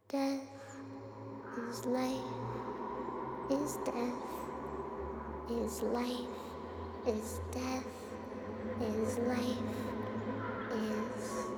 Death is life, is death, is life, is death, is life, is.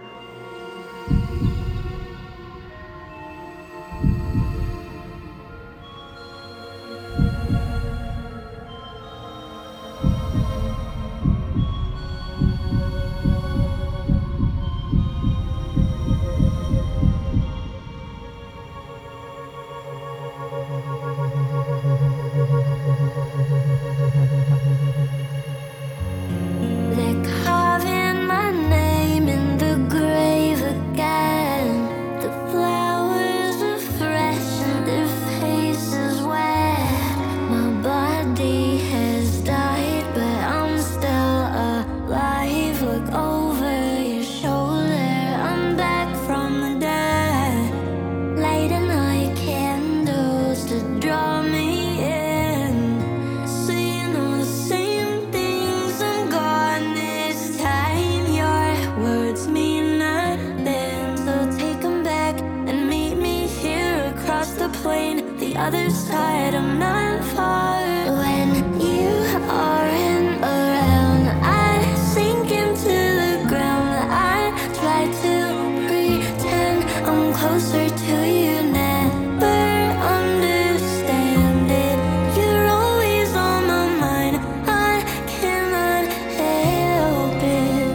They're carving my name in the grave again. The flowers are fresh and their faces wet. My body has died, but I'm still alive. Look over your shoulder, I'm back from the dead. Light a night candles to draw me in. Saying all the same things, I'm gone this time. Your words mean nothing, so take 'em back and meet me here across the plain. The other side, I'm not far. When you aren't around, I sink into the ground. I try to pretend I'm closer to you. Never understand it. You're always on my mind. I cannot help it.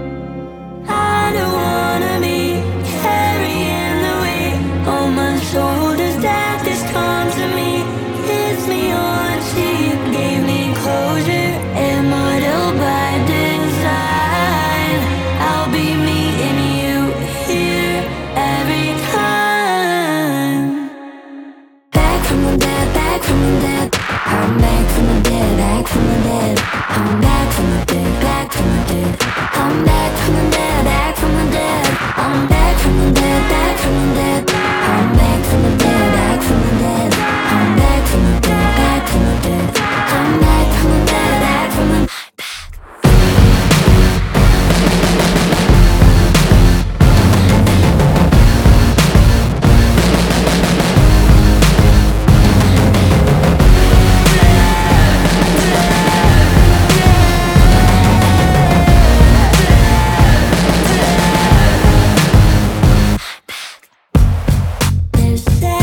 I don't wanna be carrying the weight on my shoulders. That this come to me, hits me on cheek, gave me closure, immortal by design. I'll be meeting you here every time. Back from the dead, back from the dead. I'm back from the dead, back from the dead. I'm back from the dead, back from the dead. I'm back from the dead, back from the dead. I'm back from the dead, back from the dead. I'm back from the dead, back from the dead. I'm back from the dead, back from the dead. I'm back from the dead, back from the There's